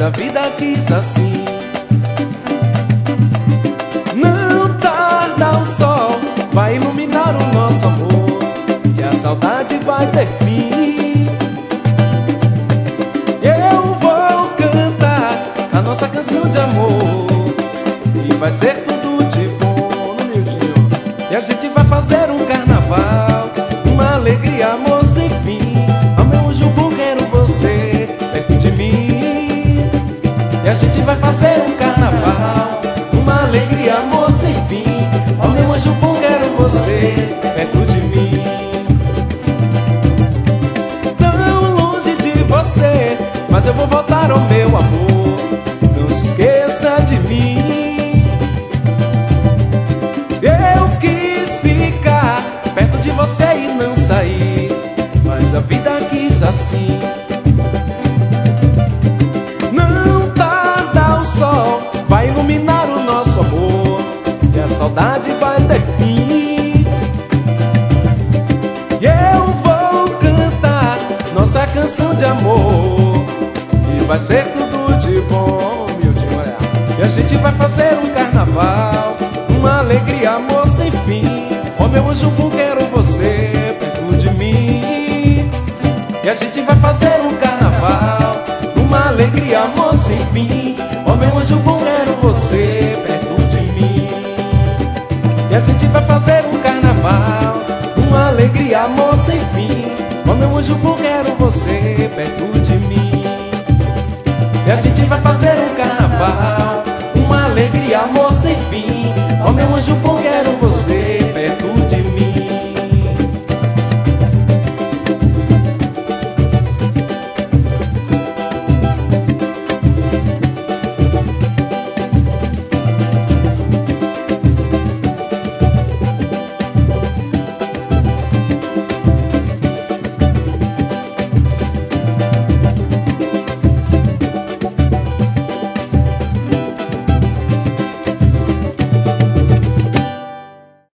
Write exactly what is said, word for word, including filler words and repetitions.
a vida quis assim. Não tarda, o sol vai iluminar o nosso amor e a saudade vai ter fim. Eu vou cantar a nossa canção de amor e vai ser tudo de bom no miudinho. E a gente vai fazer um carnaval, uma alegria, amor sem fim. Ao meu anjo bom quero você perto de mim. E a gente vai fazer um carnaval, uma alegria, amor sem fim. Ao meu anjo bom quero você perto de mim. Tão longe de você, mas eu vou voltar ao meu amor. Não se esqueça de mim. Eu quis ficar perto de você e não sair, mas a vida quis assim. Não tarda, o sol vai iluminar o nosso amor e a saudade vai ter fim. E eu vou cantar nossa canção de amor e vai ser tudo de bom, miudinho, olha. E a gente vai fazer um carnaval, uma alegria, amor sem fim. Ó meu anjo bom, quero você perto de mim. E a gente vai fazer um carnaval, uma alegria, amor sem fim. Ó meu anjo bom, quero você perto de mim. E a gente vai fazer um carnaval, uma alegria, amor sem fim. Ó meu anjo bom, quero você perto de mim. E a gente vai fazer um carnaval, uma alegria, amor sem fim. Ó meu anjo bom, quero você